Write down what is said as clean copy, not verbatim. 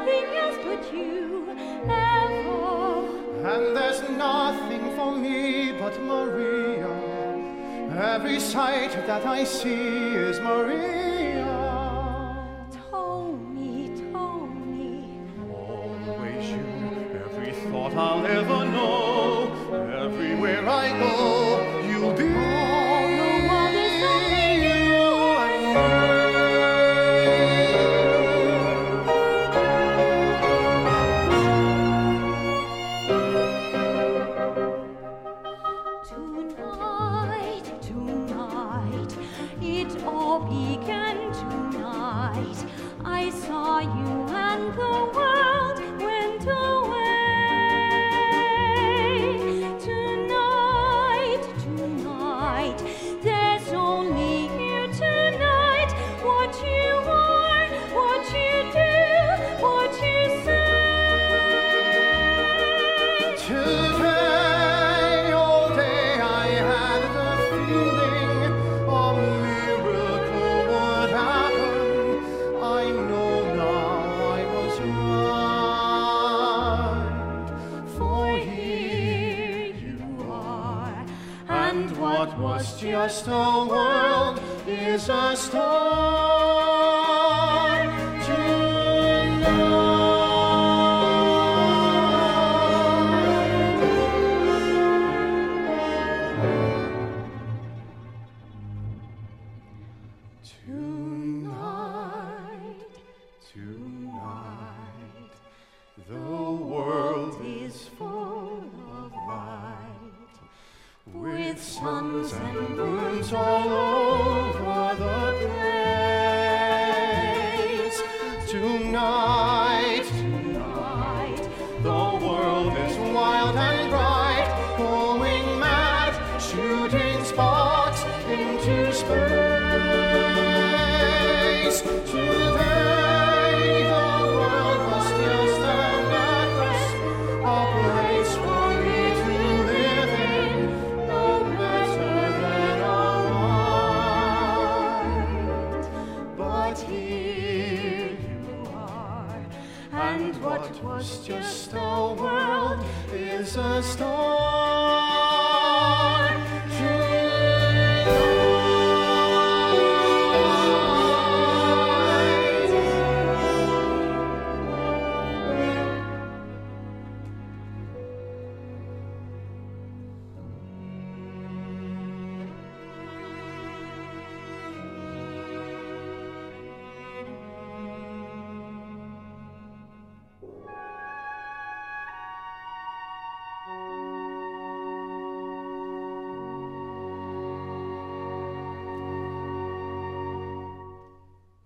nothing else but you ever. And there's nothing for me but Maria. Every sight that I see is Maria. Tony, Tony. Always you, every thought I'll ever know. Everywhere I go, you'll be. All the world is only you and Tonight, it all began tonight. I saw you and the world went away. Tonight, there's only you tonight. What you are, what you do, what you say. Today, all day, I had the feeling a miracle would happen. I know now I was right, for here you are. And what was just a world is a star Tonight, the world is full of light, with suns and moons all over.